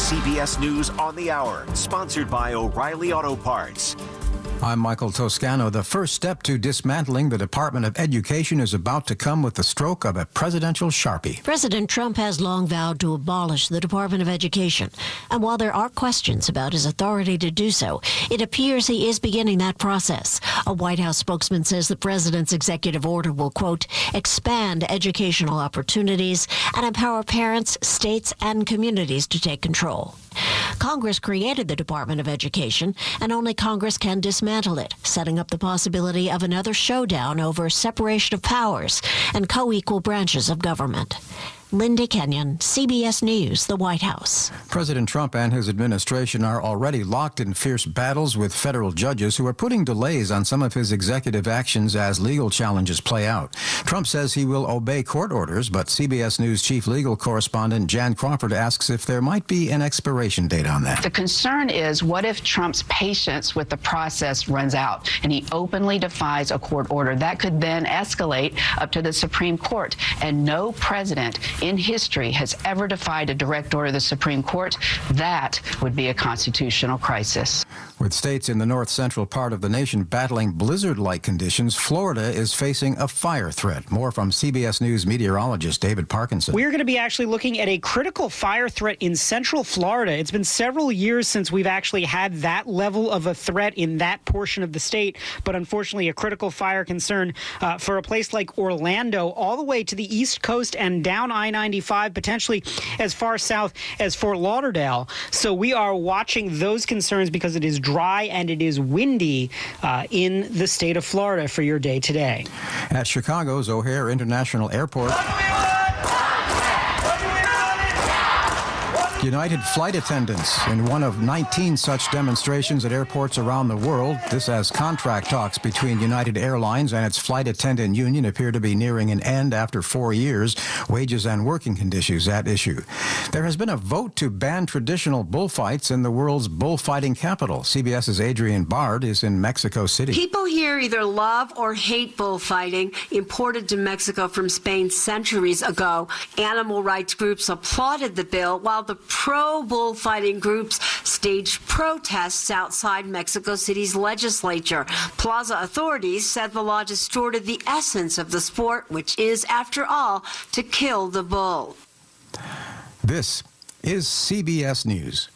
CBS News on the Hour, sponsored by O'Reilly Auto Parts. I'm Michael Toscano. The first step to dismantling the Department of Education is about to come with the stroke of a presidential Sharpie. President Trump has long vowed to abolish the Department of Education. And while there are questions about his authority to do so, it appears he is beginning that process. A White House spokesman says the president's executive order will, quote, expand educational opportunities and empower parents, states, and communities to take control. Congress created the Department of Education, and only Congress can dismantle it, setting up the possibility of another showdown over separation of powers and co-equal branches of government. Linda Kenyon, CBS News, the White House. President Trump and his administration are already locked in fierce battles with federal judges who are putting delays on some of his executive actions as legal challenges play out. Trump says he will obey court orders, but CBS News chief legal correspondent Jan Crawford asks if there might be an expiration date on that. The concern is, what if Trump's patience with the process runs out and he openly defies a court order? That could then escalate up to the Supreme Court, and no president in history has ever defied a direct order of the Supreme Court. That would be a constitutional crisis. With states in the north-central part of the nation battling blizzard-like conditions, Florida is facing a fire threat. More from CBS News meteorologist David Parkinson. We're going to be actually looking at a critical fire threat in central Florida. It's been several years since we've actually had that level of a threat in that portion of the state, but unfortunately a critical fire concern for a place like Orlando, all the way to the East Coast and down I-95, potentially as far south as Fort Lauderdale. So we are watching those concerns because it is dry and it is windy in the state of Florida for your day today. At Chicago's O'Hare International Airport, United flight attendants in one of 19 such demonstrations at airports around the world. This as contract talks between United Airlines and its flight attendant union appear to be nearing an end after 4 years. Wages and working conditions at issue. There has been a vote to ban traditional bullfights in the world's bullfighting capital. CBS's Adrienne Bard is in Mexico City. People here either love or hate bullfighting, imported to Mexico from Spain centuries ago. Animal rights groups applauded the bill, while the pro-bullfighting groups staged protests outside Mexico City's legislature. Plaza authorities said the law distorted the essence of the sport, which is, after all, to kill the bull. This is CBS News.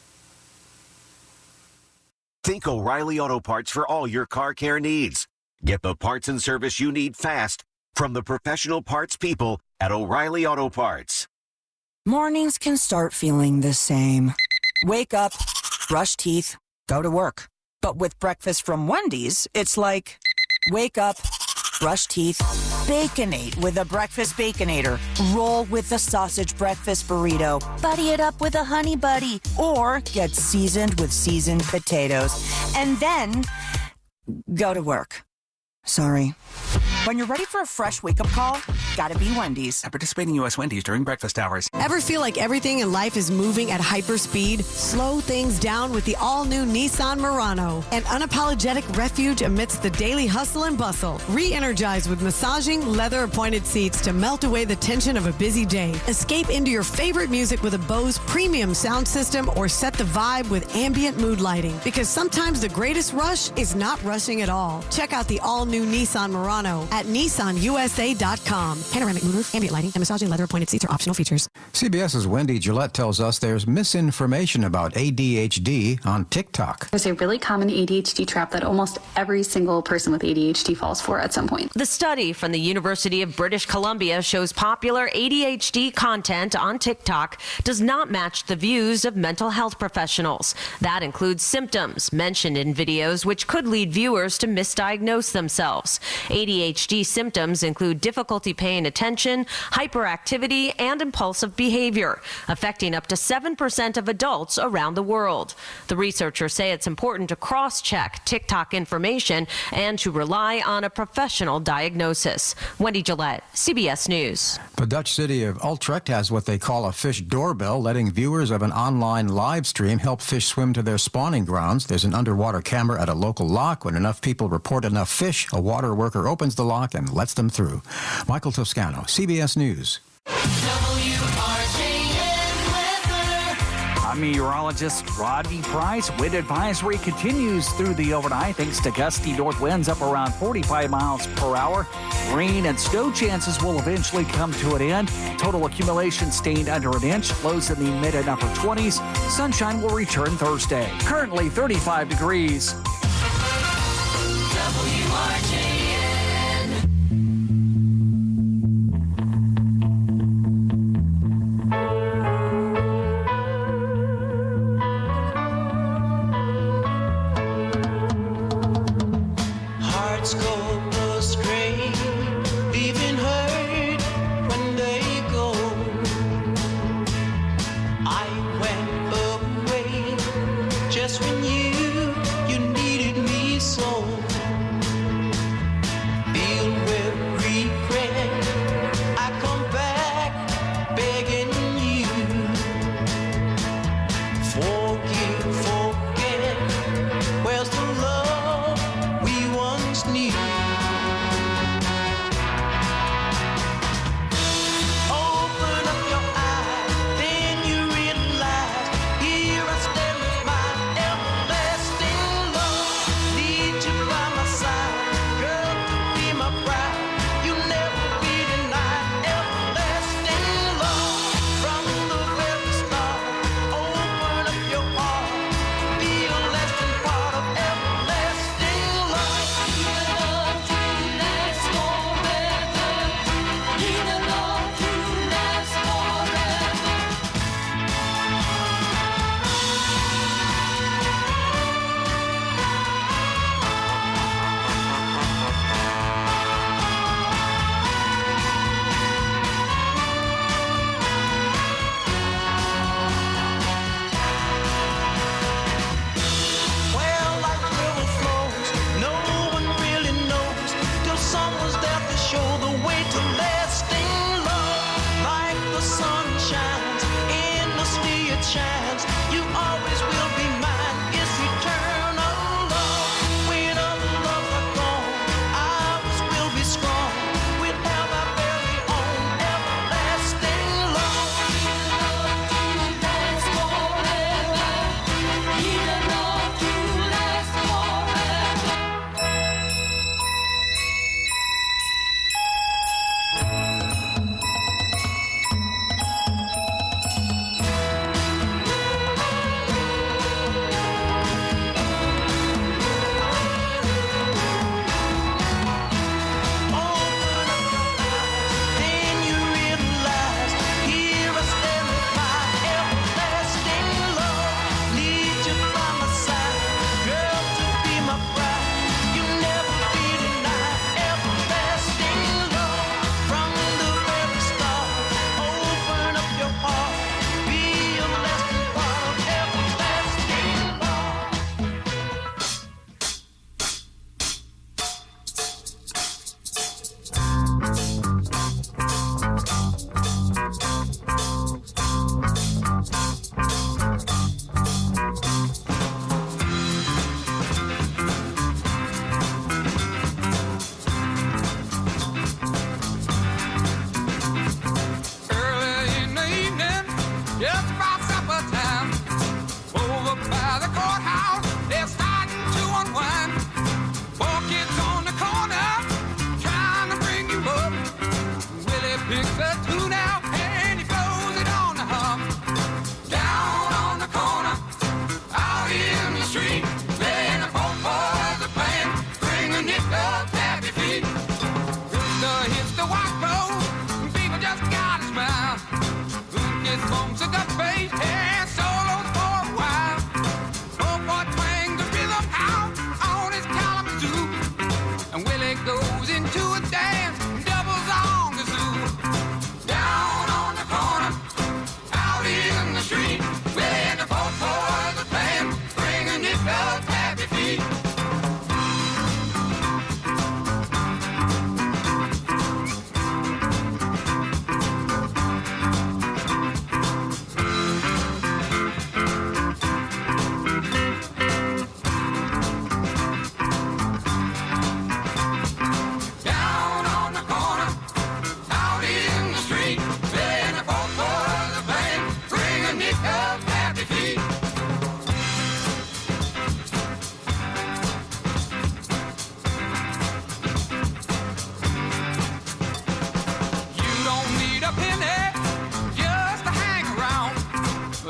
Think O'Reilly Auto Parts for all your car care needs. Get the parts and service you need fast from the professional parts people at O'Reilly Auto Parts. Mornings can start feeling the same. Wake up, brush teeth, go to work. But with breakfast from Wendy's, it's like, wake up, brush teeth, Baconate with a breakfast Baconator. Roll with the sausage breakfast burrito. Buddy it up with a Honey Buddy. Or get seasoned with seasoned potatoes. And then go to work. Sorry. When you're ready for a fresh wake-up call, gotta be Wendy's. At participating U.S. Wendy's during breakfast hours. Ever feel like everything in life is moving at hyperspeed? Slow things down with the all-new Nissan Murano. An unapologetic refuge amidst the daily hustle and bustle. Re-energize with massaging, leather-appointed seats to melt away the tension of a busy day. Escape into your favorite music with a Bose premium sound system, or set the vibe with ambient mood lighting. Because sometimes the greatest rush is not rushing at all. Check out the all-new Nissan Murano at nissanusa.com. Panoramic moonroof, ambient lighting, and massaging leather-appointed seats are optional features. CBS's Wendy Gillette tells us there's misinformation about ADHD on TikTok. There's a really common ADHD trap that almost every single person with ADHD falls for at some point. The study from the University of British Columbia shows popular ADHD content on TikTok does not match the views of mental health professionals. That includes symptoms mentioned in videos which could lead viewers to misdiagnose themselves. ADHD symptoms include difficulty paying attention, hyperactivity, and impulsive behavior, affecting up to 7% of adults around the world. The researchers say it's important to cross-check TikTok information and to rely on a professional diagnosis. Wendy Gillette, CBS News. The Dutch city of Utrecht has what they call a fish doorbell, letting viewers of an online live stream help fish swim to their spawning grounds. There's an underwater camera at a local lock. When enough people report enough fish, a water worker opens the lock and lets them through. Michael Toscano, CBS News. I'm I'm meteorologist Rodney Price. Wind advisory continues through the overnight thanks to gusty north winds up around 45 miles per hour. Rain and snow chances will eventually come to an end. Total accumulation staying under an inch. Lows in the mid and upper 20s. Sunshine will return Thursday. Currently 35 degrees. Just when you need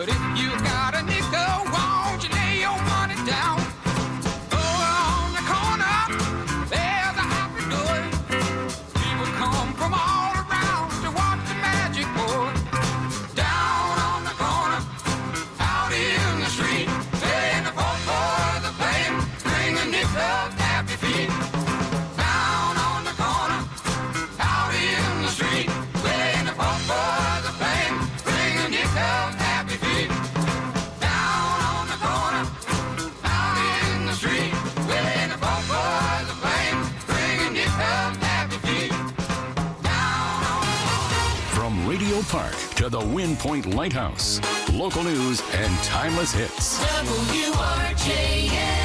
But if you got a nickel, won't you lay your money down? Over on the corner, there's a happy door. People come from all around to watch the magic board. Down on the corner, out in the street, playing the folk for the fame, bring a nickel, tap your feet. Down on the corner, out in the street, playing the folk for the fame, bring a nickel, tap your feet. Down on the corner, out in the street, playing the folk for the fame, bring a nickel, tap your feet. From Radio Park to the Wind Point Lighthouse, local news and timeless hits. WRJN.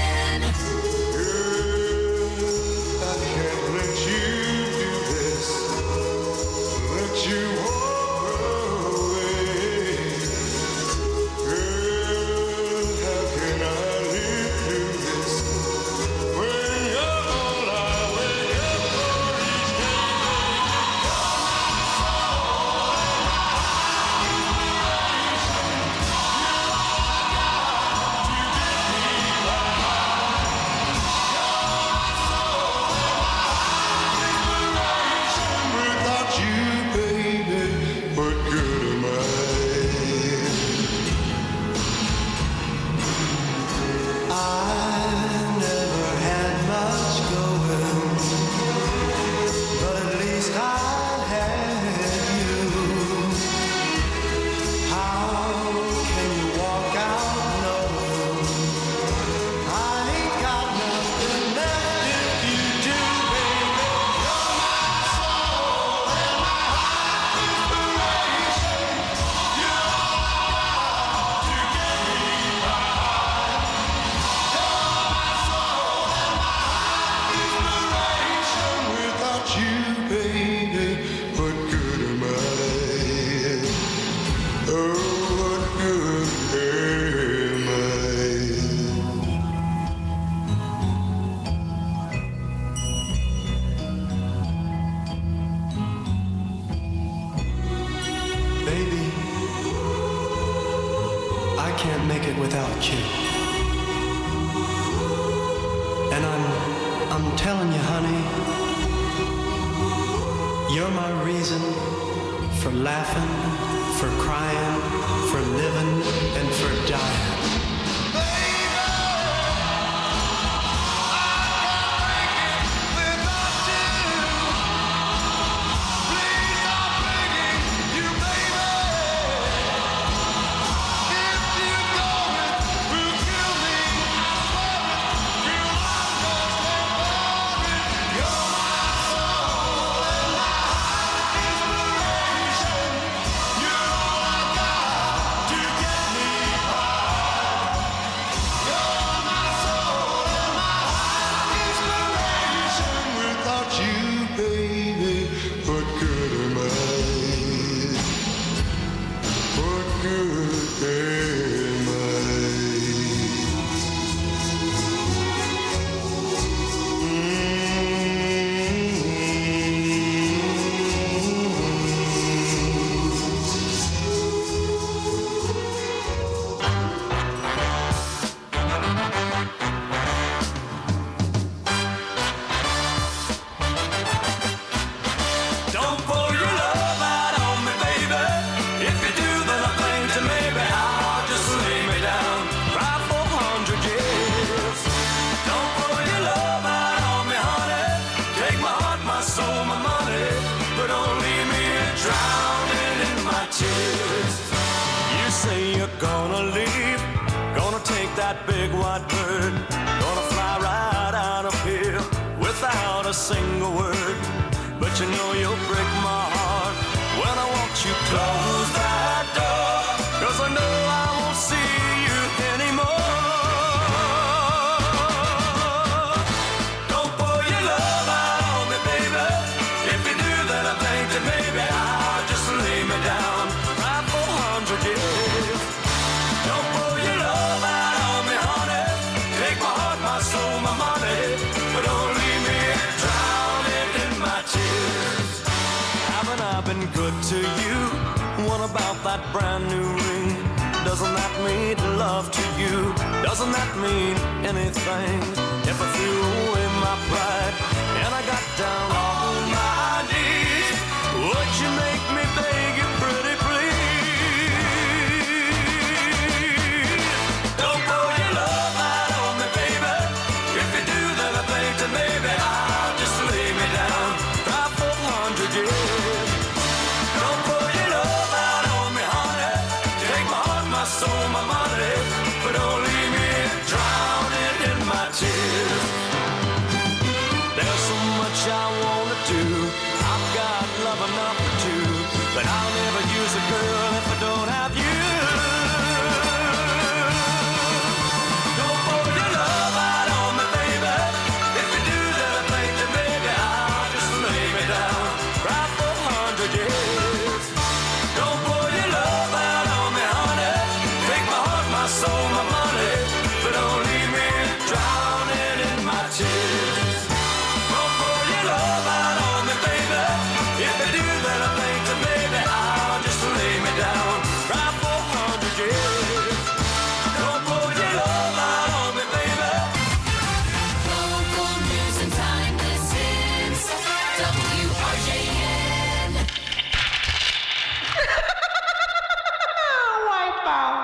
doesn't that mean love to you? Doesn't that mean anything? If I threw away my pride and I got down on my knees, would you make me beg you pretty please? Don't pour your love out on me, baby. If you do, then I think that maybe I'll just lay me down, cry for 100 years. Don't pour your love out on me, honey. Take my heart, my soul, my money, but don't leave me drowning in my tears. There's so much I wanna do. I've got love enough for two, but I'll never use a girl if I don't have you. Don't pour your love out on me, baby. If you do, then I think that maybe I'll just lay me down, cry for 100 years. Don't pour your love out on me, honey. Take my heart, my soul, my money, but don't leave me drowning in my tears. Don't pour your love out on me, baby. If you do, then I think that maybe I'll just lay me down, cry for 100 years. Don't pour your love out on me, baby. Local news and timeless hits. WRJN. Wipe out.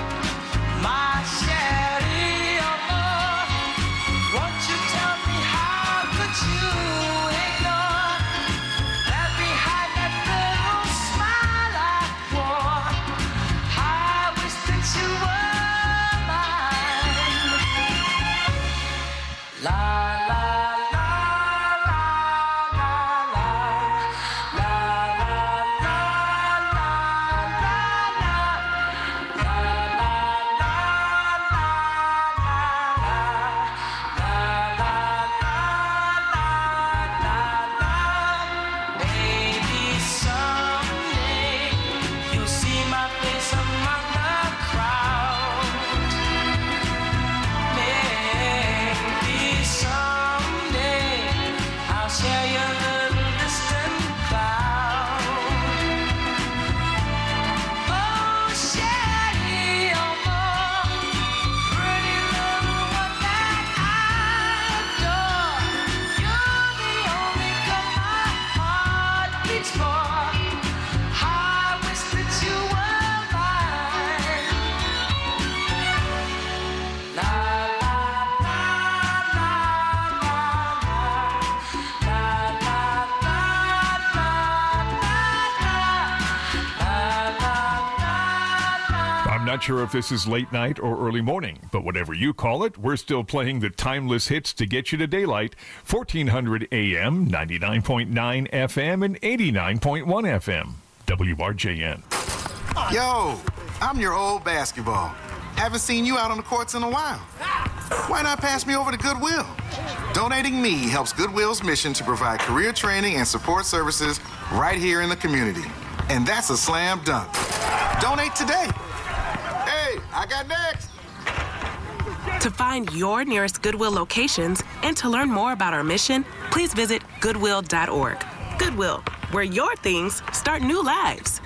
My Sherry, oh, won't you tell me how? Maybe someday you'll see my face among the crowd. Maybe someday I'll share your little distant cloud. Oh, Sherry, oh, pretty little one that I adore. You're the only girl my heart beats for. I wish that you were mine. La la la la I'm not sure if this is late night or early morning, but whatever you call it, we're still playing the timeless hits to get you to daylight. 1400 AM, 99.9 FM, and 89.1 FM. WRJN. Yo, I'm your old basketball. Haven't seen you out on the courts in a while. Why not pass me over to Goodwill? Donating me helps Goodwill's mission to provide career training and support services right here in the community. And that's a slam dunk. Donate today. Hey, I got next. To find your nearest Goodwill locations and to learn more about our mission, please visit goodwill.org. Goodwill, where your things start new lives.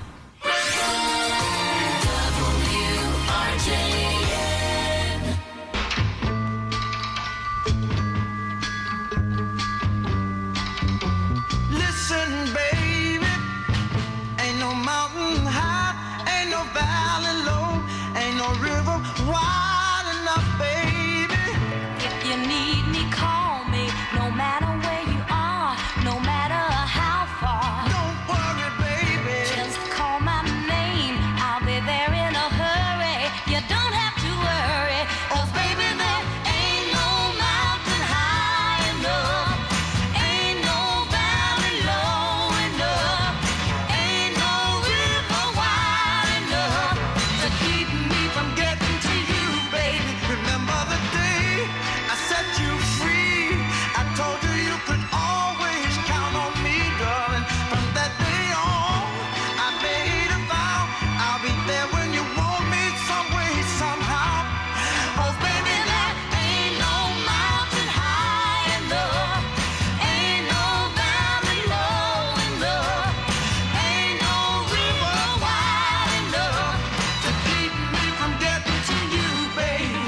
Listen, baby, ain't no mountain high, ain't no valley low, ain't no river wide enough, baby. If you need me, call me. No matter where you are, no matter how far. Don't worry, baby. Just call my name. I'll be there in a hurry. You don't have to worry. 'Cause baby, there ain't no mountain high enough. Ain't no valley low enough. Ain't no river wide enough to keep me from getting to you, baby. Remember the day I set you free? I told you you could always count on me, darling. From that day on, I made a vow I'll be there when you want me some way, somehow. 'Cause baby, there ain't no mountain high enough. Ain't no valley low enough. Ain't no river wide enough to keep me from getting to you, baby.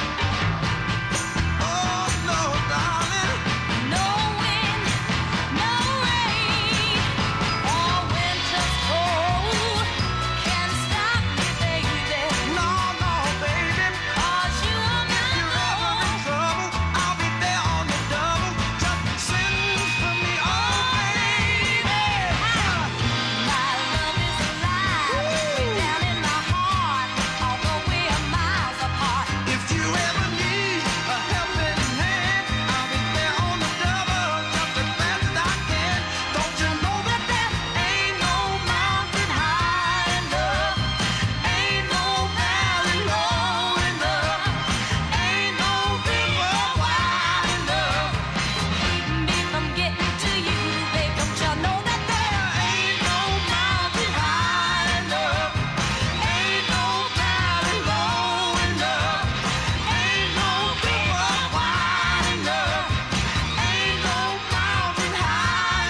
Oh, no, darling. No wind, no rain, or winter's cold can stop me, baby. No, no, baby. 'Cause you are If you're ever in trouble, I'll be there on the double. Just send for me, oh, baby. my love is alive, way down in my heart, although we are miles apart. If you ever need a helping hand, I'll be there on the double, just as fast as I can. Don't you know that there ain't no mountain high enough? Ain't no valley low enough. Ain't no river wide enough. Keep me from getting to you, babe. Don't you know that there Ain't no mountain high enough. Ain't no valley low enough. Ain't no river wide enough. Ain't no mountain high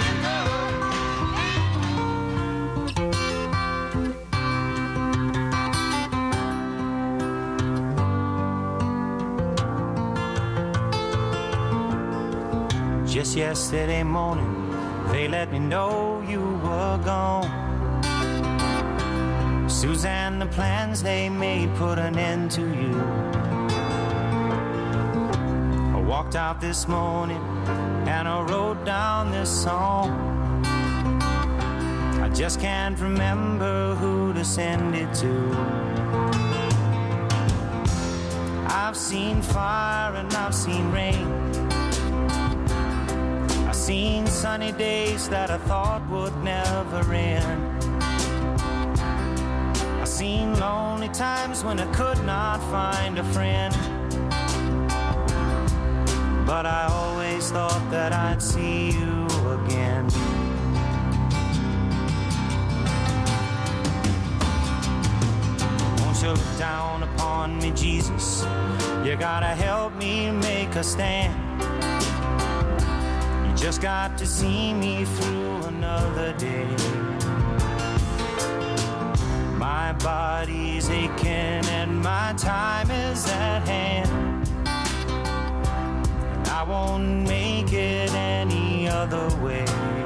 Just yesterday morning, they let me know you were gone. Suzanne, the plans they made put an end to you. I walked out this morning and I wrote down this song. I just can't remember who to send it to. I've seen fire and I've seen rain. seen sunny days that I thought would never end. I seen lonely times when I could not find a friend. But I always thought that I'd see you again. Won't you look down upon me, Jesus? You gotta help me make a stand. You just got to see me through another day. My body's aching and my time is at hand. I won't make it any other way.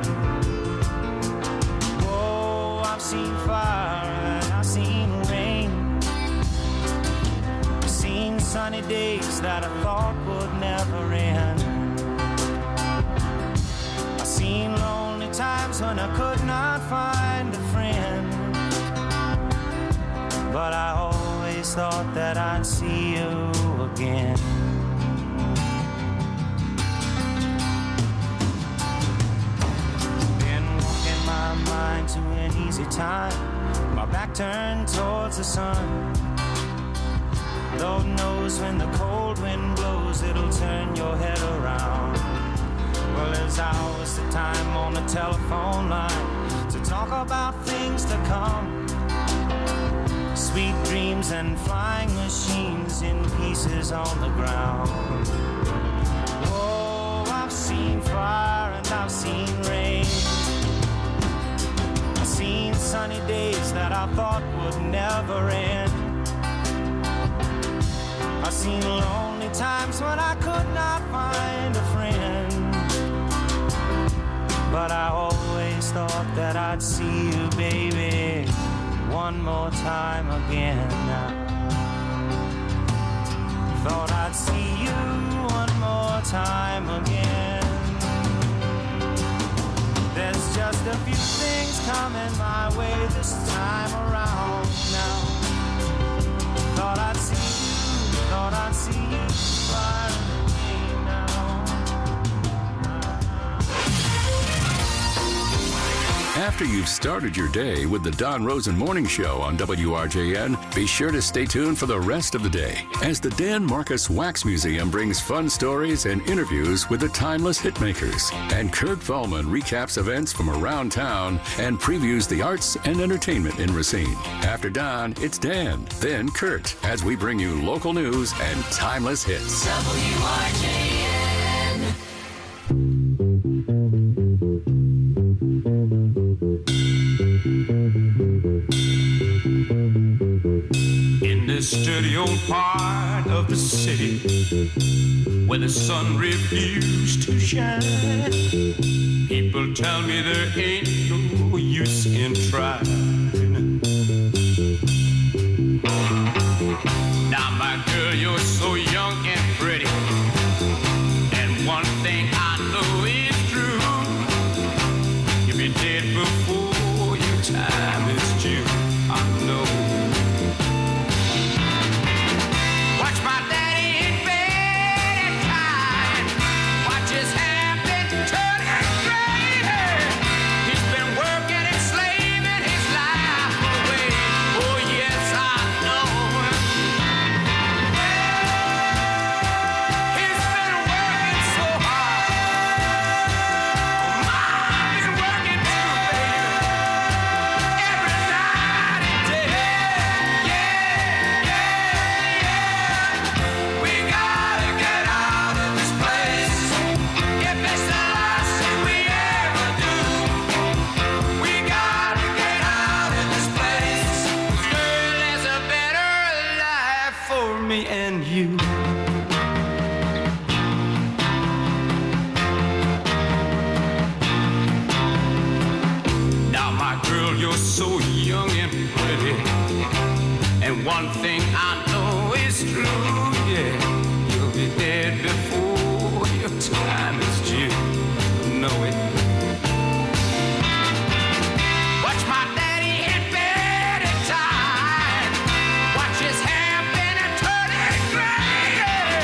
Oh, I've seen fire and I've seen rain. I've seen sunny days that I thought would never end. I've seen lonely times when I could not find a friend. But I always thought that I'd see you again. My mind to an easy time, my back turned towards the sun. Lord knows when the cold wind blows, it'll turn your head around. Well, there's hours of time on the telephone line to talk about things to come. Sweet dreams and flying machines in pieces on the ground. Oh, I've seen fire and I've seen rain. Seen sunny days that I thought would never end. I've seen lonely times when I could not find a friend. But I always thought that I'd see you, baby, one more time again. Thought I'd see you one more time again. There's just a few things coming my way this time around now. Thought I'd see you far away now. After you've started your day with the Don Rosen Morning Show on WRJN, be sure to stay tuned for the rest of the day as the Dan Marcus Wax Museum brings fun stories and interviews with the timeless hitmakers. And Kurt Vollman recaps events from around town and previews the arts and entertainment in Racine. After Don, it's Dan, then Kurt, as we bring you local news and timeless hits. WRJN. In this dirty old part of the city where the sun refused to shine, people tell me there ain't no use in trying. Now, my girl, you're so young and pretty, and one thing I know is true: you'll be dead before your time is due. I know. Watch my daddy in bed at night. Watch his hair been turning gray. He's been working and slaving his life away. Oh yes, I know. He's been working so hard. I've been working too, baby. Every night and day. We gotta get out of this place. If it's the last thing we ever do, we gotta get out of this place. Girl, there's a better life for me and you. Now, my girl, you're so young and pretty, and one thing I know is true, yeah, you'll be dead before your time is due. Know it. Watch my daddy in bed at time. Watch his hair been turning gray.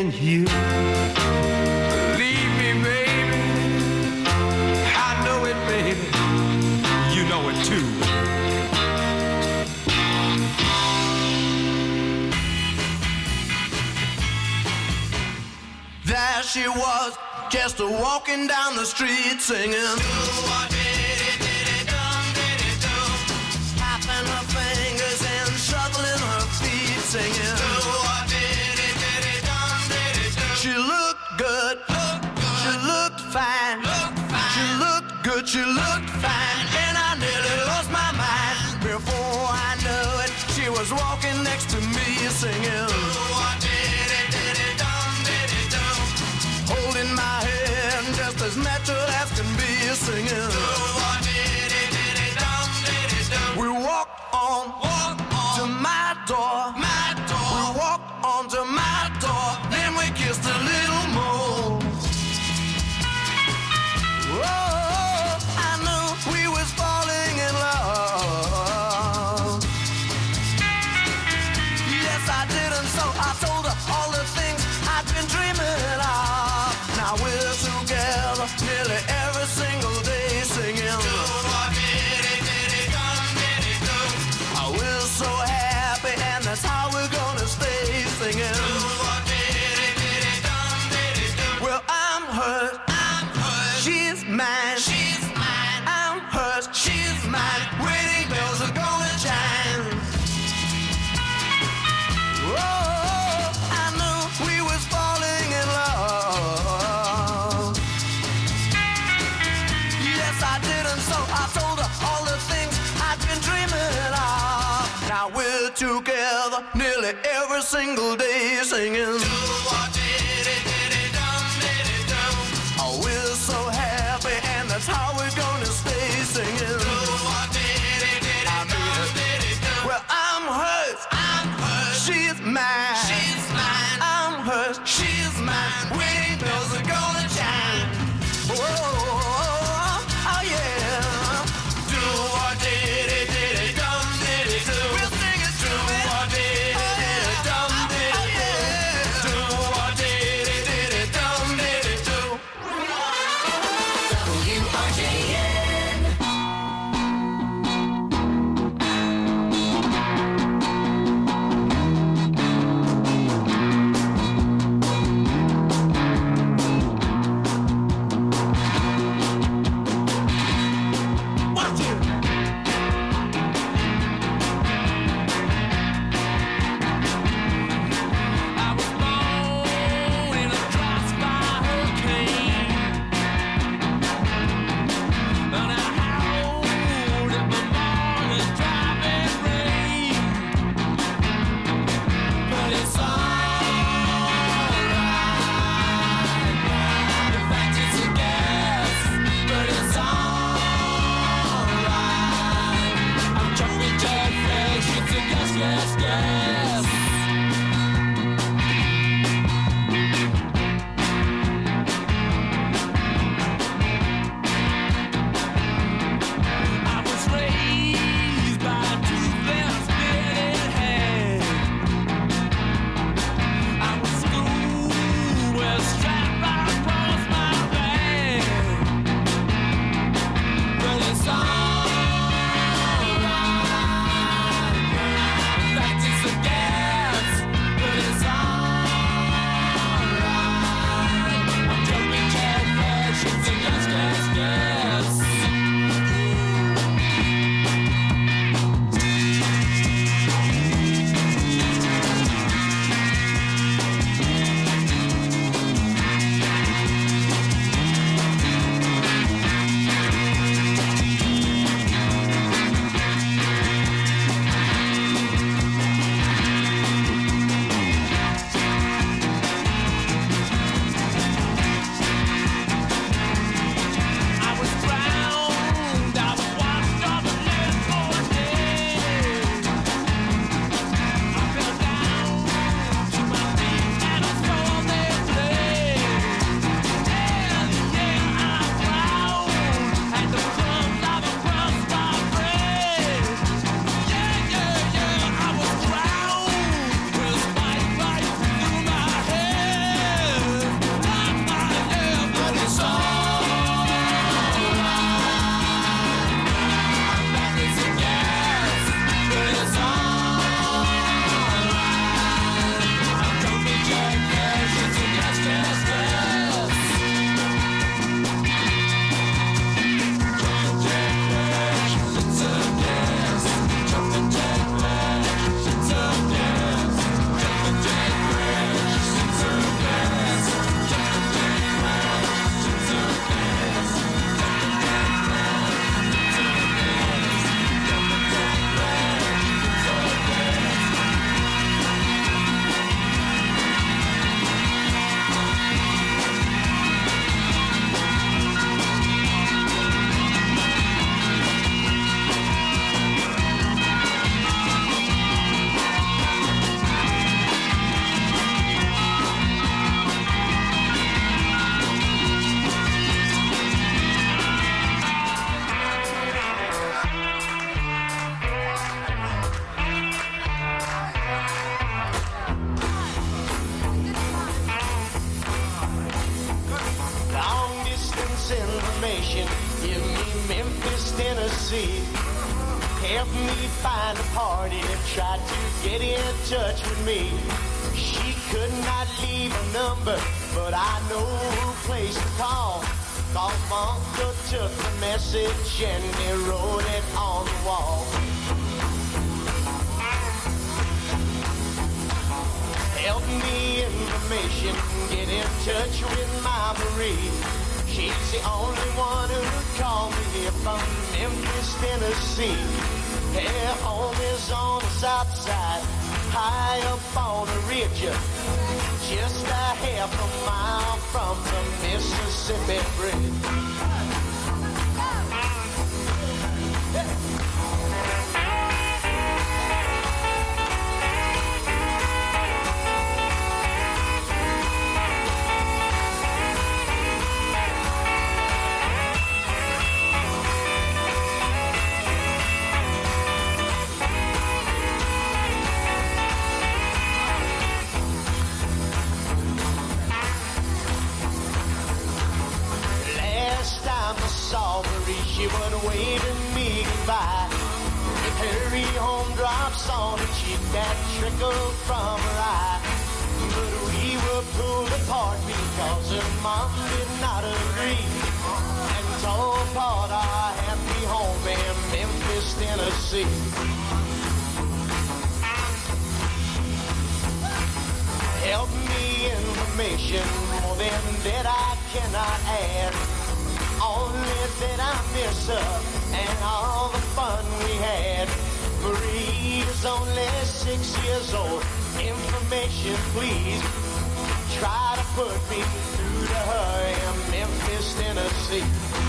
Can you believe me, baby? I know it, baby. You know it too. There she was, just walking down the street singing. Tapping her fingers and shuffling her feet singing. She looked good, she looked fine, she looked good, she looked fine, and I nearly lost my mind. Before I knew it, she was walking next to me singing. Holding my hand just as natural as can be singing. We walked on to my door. We walked on to my door. Then we kissed a little more. Oh, I knew we was falling in love. Yes, I did, and so I told her all the things I'd been dreaming of. Now we're together nearly every single day singing. We're so happy, and that's how we're gonna stay singing. Well, I'm hers, she's mine, I'm hers, she's mine. Wedding bells are gonna chime. Oh, I knew we was falling in love. Yes, I did, and so I told her all the things I'd been dreaming of. Now we're together nearly every single day singing. Oh, we're so happy, and that's how we're gonna stay singing. I mean, well, I'm hers, she's mine, I'm hers, she's mine. Wedding bells are gonna chime. Oh, oh yeah. Do or did it, dum did it do. We'll sing it, do or did it, dum did it do. Do or did information. Give me Memphis, Tennessee. Help me find a party that tried to get in touch with me. She could not leave a number, but I know who place to call. Cause my uncle took the message and he wrote it on the wall. Help me information, get in touch with my Marie. She's the only one who called me here from Memphis, Tennessee. Her home is on the south side, high up on the ridge, just a half a mile from the Mississippi Bridge. She would wave at me goodbye. With hurry home drops on her cheek that trickled from her eye. But we were pulled apart because her mom did not agree and tore apart our happy home in Memphis, Tennessee. Help me information, more than that I cannot add. Only that I miss her and all the fun we had. Marie is only 6 years old. Information, please. Try to put me through to her in Memphis, Tennessee.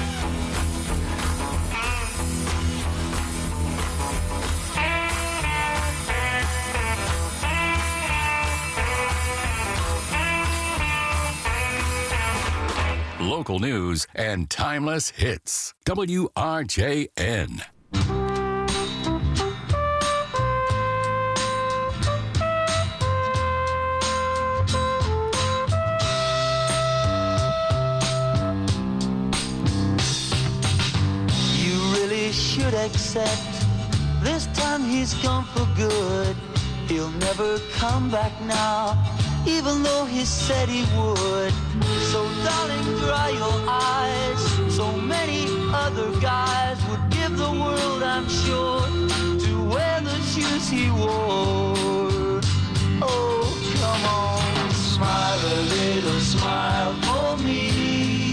Local news and timeless hits. WRJN. You really should accept this time he's gone for good. He'll never come back now, even though he said he would. So darling, dry your eyes. So many other guys would give the world, I'm sure, to wear the shoes he wore. Oh, come on, smile a little smile for me,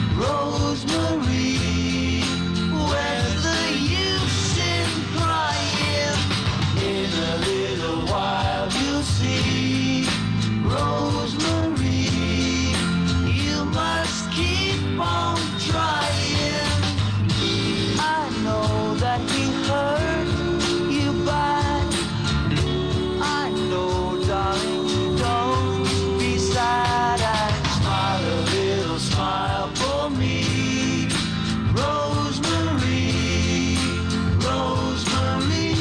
Rosemary. Where's the use in crying? In a little while you'll see, Rosemary, you must keep on trying. I know that he hurt you bad. I know, darling, don't be sad and smile a little smile for me, Rosemary, Rosemary.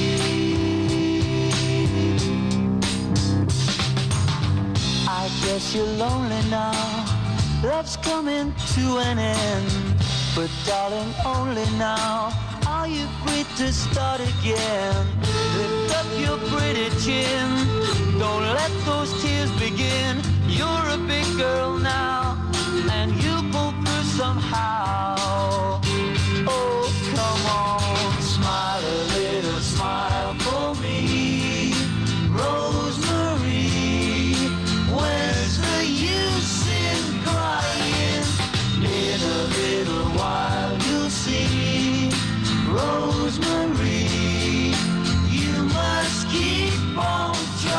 I guess you're lonely now, that's coming to an end. But darling, only now are you free to start again. Lift up your pretty chin, don't let those tears begin. You're a big girl now, and you'll pull through somehow. Oh, come on, smile a little smile for me, Rosemary. Where's the use in crying? In a little while you'll see, Rosemary, you must keep on trying.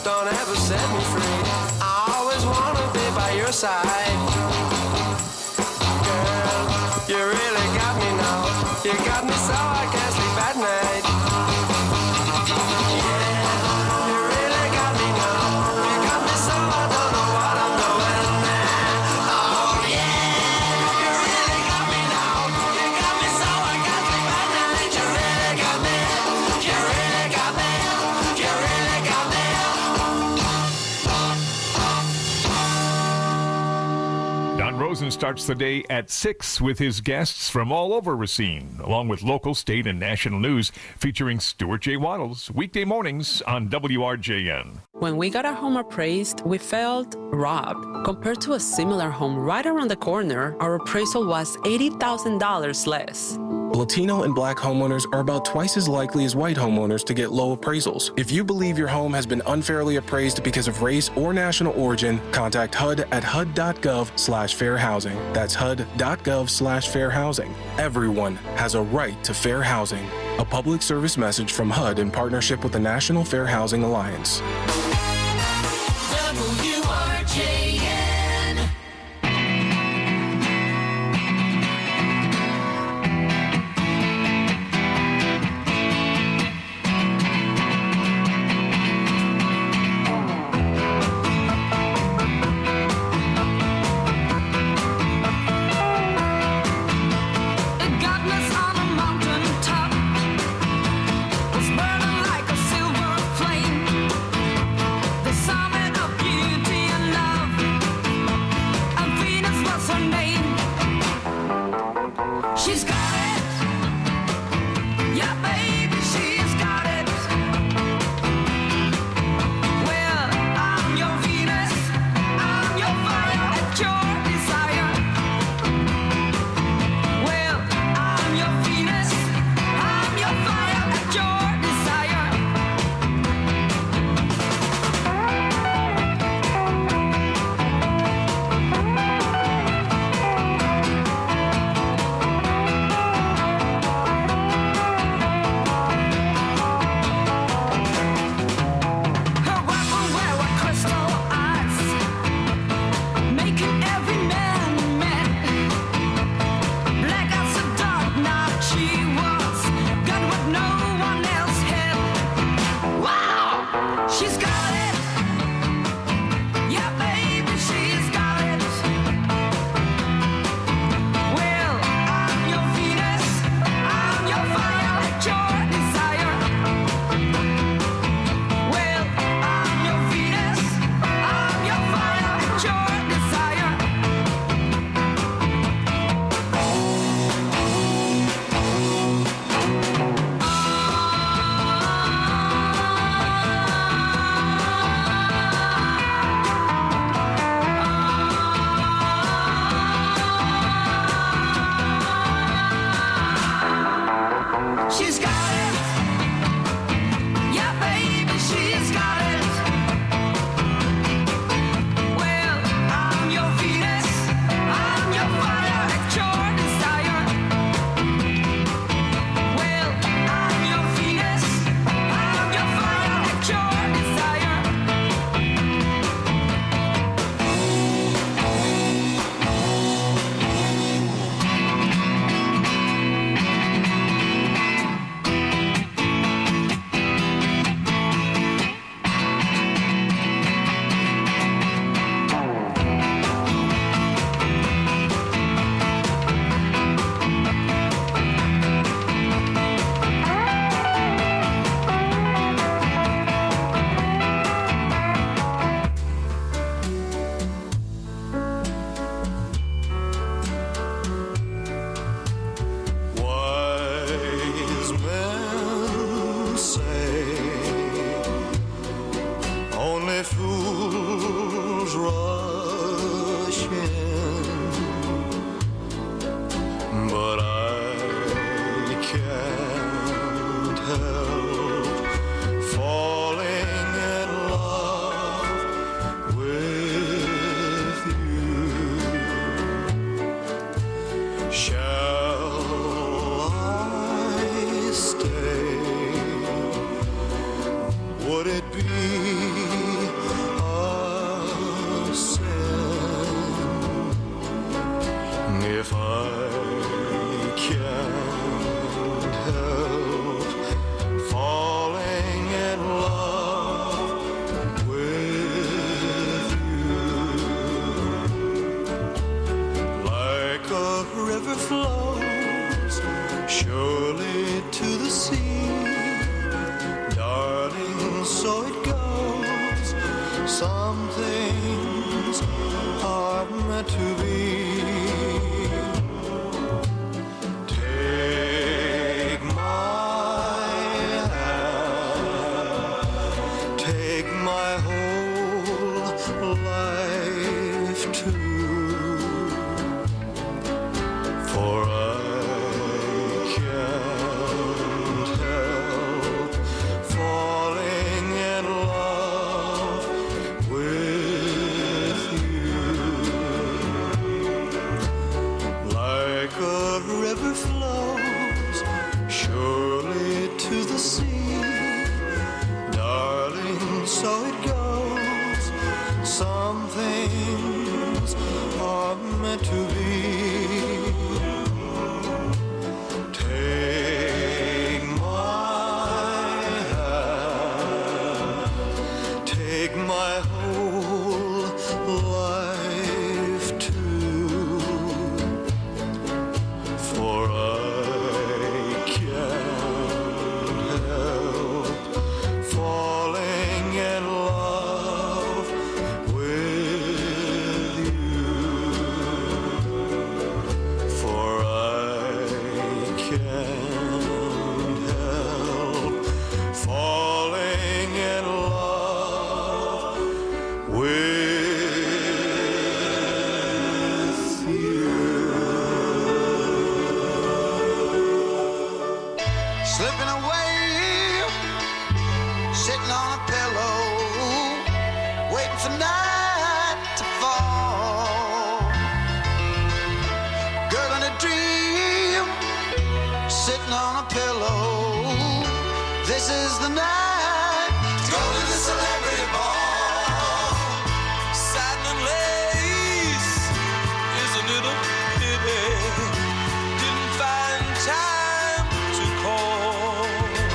don't ever set me free. I always wanna be by your side. Girl, you really got me now. You got me so I can't sleep at night. Yeah, you really got me now. You got me so I don't know what I'm doing now. Oh yeah, you really got me now. You got me so I can't sleep at night. You really got me. You really got me. You really got me. Don Rosen starts the day at 6 with his guests from all over Racine, along with local, state, and national news featuring Stuart J. Waddles, weekday mornings on WRJN. When we got our home appraised, we felt robbed. Compared to a similar home right around the corner, our appraisal was $80,000 less. Latino and Black homeowners are about twice as likely as white homeowners to get low appraisals. If you believe your home has been unfairly appraised because of race or national origin, contact HUD at HUD.gov/fair housing. That's HUD.gov/fair housing. Everyone has a right to fair housing. A public service message from HUD in partnership with the National Fair Housing Alliance. WRJN. Godless on a mountain top was burning like a silver flame. The summit of beauty and love, and Venus was her name. She's got it, yeah, baby, she's got it. Well, I'm your Venus, I'm your fire, at your desire. Well, I'm your Venus, I'm your fire, at your desire. Her weapon were crystal eyes, making every man mad. Black as a dark night she was, got what no one else had. Wow, she's got it, yeah, baby, she's got it. Well, I'm your Venus, I'm your fire, at your desire. Well, I'm your Venus, I'm your fire, at your desire. She's got it, yeah, baby, she's got it. Well, I'm your Venus, I'm your fire, at your desire. Well, I'm your Venus, I'm your fire, at your desire. Wise men say only fools rush in, but I can't help falling in love with you. Shall I stay? Would it be Some things are meant to be. Take my hand, take my whole life too, for I can't help falling in love with you. Like a river flows surely to the sea, darling, so it goes. Some things are meant to be. Take my hand, take my whole life too, for I can't help falling in love with you, for I can't help falling in love with you. Slipping away, sitting on a pillow, waiting for night to fall. Girl in a dream, sitting on a pillow. This is the night to go to the celebrity ball. Satin and lace, isn't it a pity? Didn't find time to call.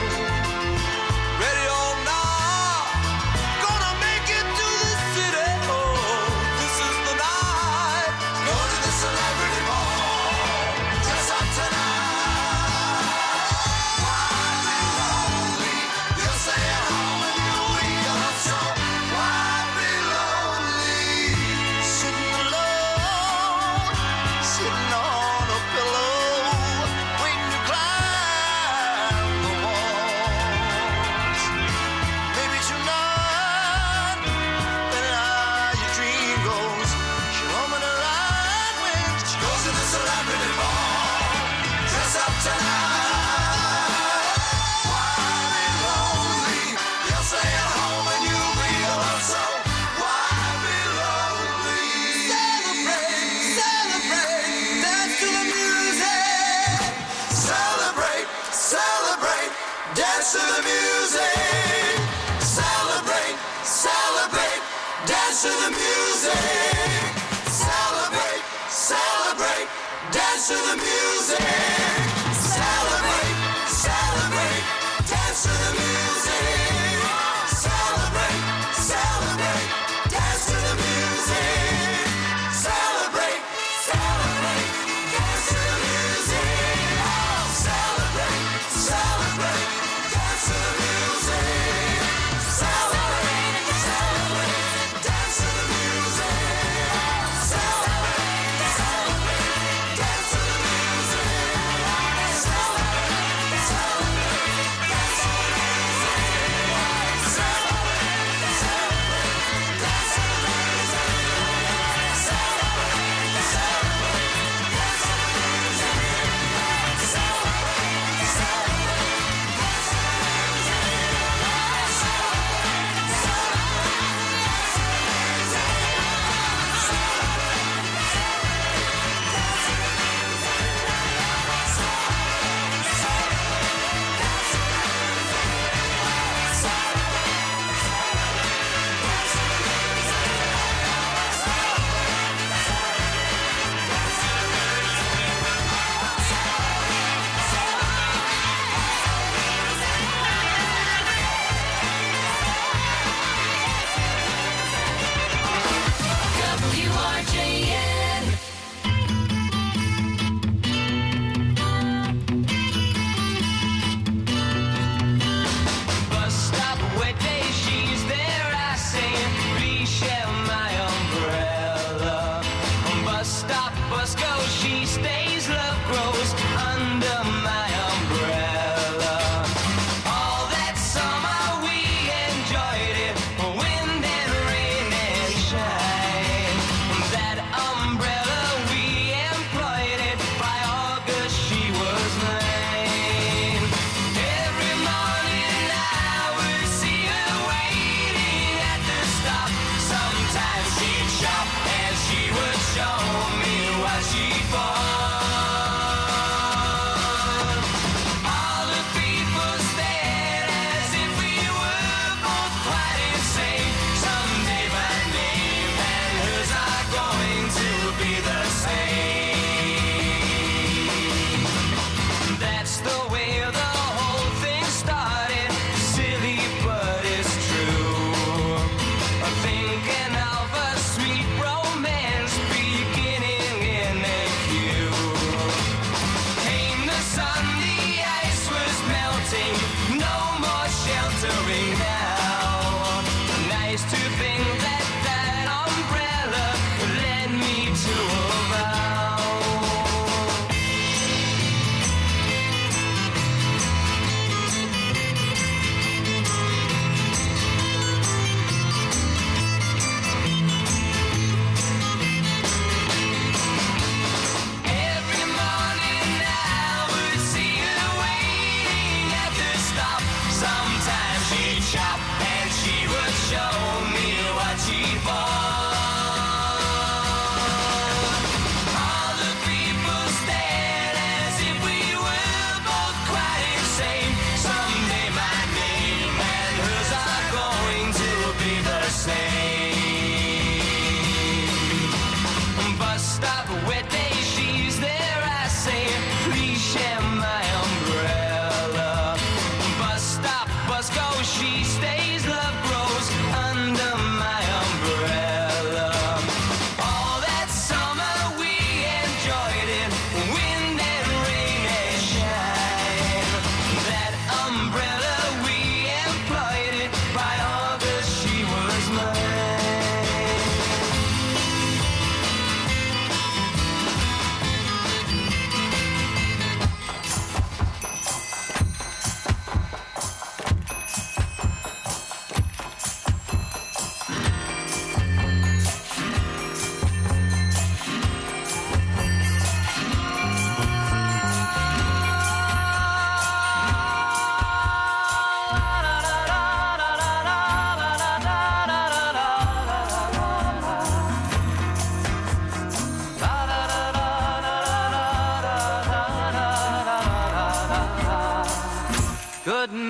Ready or not, gonna make it to the city. Oh, this is the night to go to the celebrity ball. Dress up tonight. Why be lonely? You'll stay at home and you'll be alone. So why be lonely? Sitting alone, sitting on a pillow, waiting to climb the walls. Maybe tonight, better how your dream goes. She'll open her eyes when she goes to the celebrity ball. Dress up tonight. Why be lonely? You'll stay at home and you'll be alone. So why be lonely? Celebrate, celebrate, dance to the music. Celebrate, celebrate, dance to the music. Celebrate, celebrate, dance to the music. Celebrate, celebrate, dance to the music. Celebrate, celebrate, dance to the music. Celebrate, celebrate, dance to the music. Celebrate, celebrate, dance to the music. Celebrate, celebrate, dance to the music. Celebrate, celebrate, dance to the music. Celebrate, celebrate, dance to the music.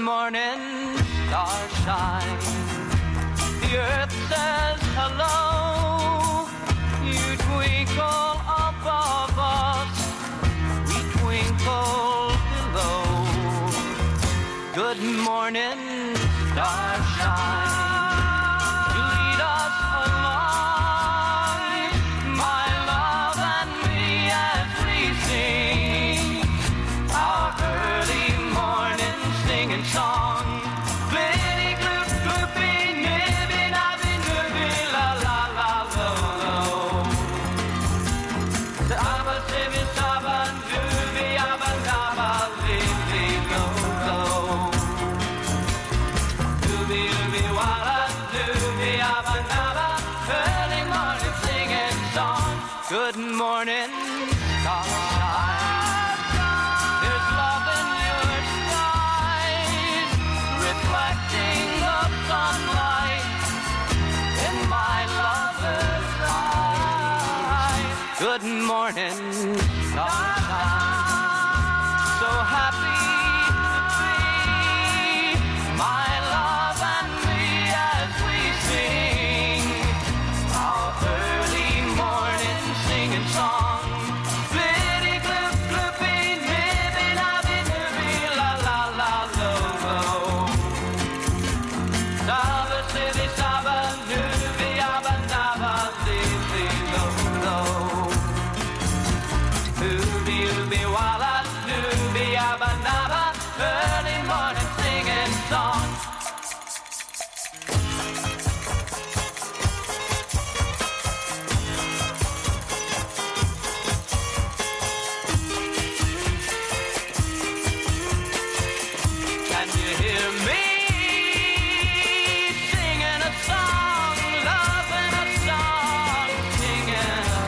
morning, starshine. The earth says hello. You twinkle above us, we twinkle below. Good morning, starshine. You lead us along, my love and me, as we sing our early morning singing song. Glitty, gloop, gloopy, nibby, nabby, nooby, la, la, la, lo, lo. Abba, sibby, sabba, dooby, abba, dabba, lily, lo, lo. Dooby, dooby, walla, dooby, abba, dabba, early morning singing song. Good morning, starshine. There's love in your skies, reflecting the sunlight in my lover's eyes. Good morning, starshine.